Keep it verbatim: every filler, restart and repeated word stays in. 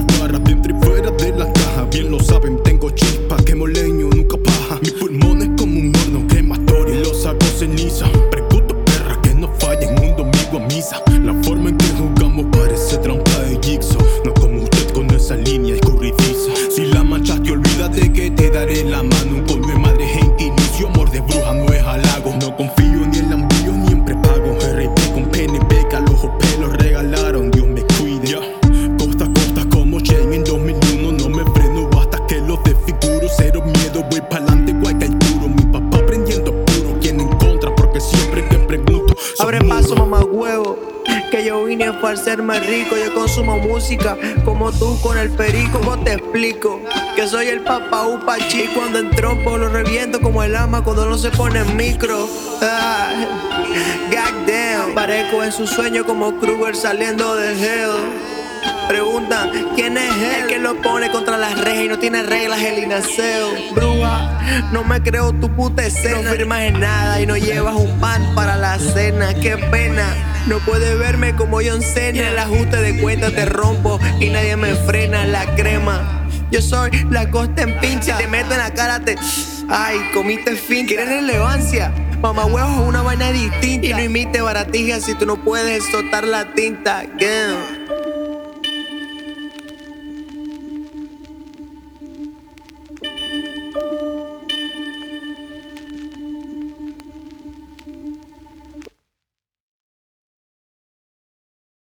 garra, dentro y fuera de la caja. Bien lo saben, tengo chispa, quemo leño, nunca paja. Mis pulmones como un horno crematorio y los hago ceniza. Pregunto perra que no fallen un domingo a misa. La forma en que jugamos parece trampa de jigsaw. No como usted con esa línea escurridiza. Si la manchaste, olvídate que te daré la mano. Un coño de madre gentilicio, amor de bruja no es halago. No confío ni en la envío ni en prepago. R P con P N P que a los pelos regalaron. Dios me cuide. Yeah. Costa a costa como Shane en dos mil uno. No me freno hasta que los desfiguro. Cero miedo, voy pa'lante, guayca y puro. Mi papá aprendiendo puro. Quien en contra porque siempre te pregunto. Abre paso, mamá huevo, que yo vine fue a hacerme rico. Yo consumo música como tú con el perico. ¿Cómo te explico? Que soy el papá upachi. Y cuando entrompo lo reviento como el ama cuando no se pone en micro. Ah, goddamn. Parezco en su sueño como Kruger saliendo de hell. Preguntan, ¿quién es él? El que lo pone contra las rejas y no tiene reglas, el inaseo. Bruja, no me creo tu puta escena. No firmas en nada y no llevas un pan para la cena. Qué pena, no puedes verme como John Cena. Y en el ajuste de cuenta te rompo y nadie me frena la crema. Yo soy la costa en pincha. Si te meto en la cara te... Ay, comiste fin. ¿Quieres relevancia? Mamá huevos es una vaina distinta. Y no imite baratijas si tú no puedes soltar la tinta. Girl.